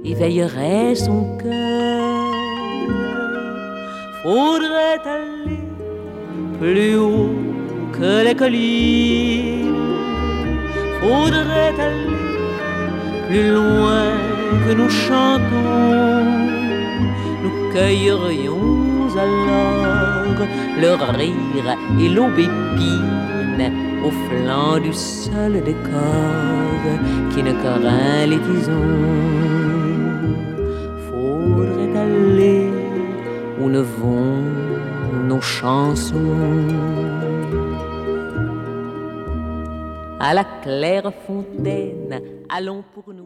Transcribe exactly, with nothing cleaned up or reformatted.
éveillerait son cœur. Faudrait aller plus haut que les collines, faudrait aller plus loin que nous chantons. Nous cueillerions alors le rire et l'aubépine au flanc du seul décor qui ne craint les tisons. Faudrait aller où ne vont nos chansons. À la claire fontaine, allons pour nous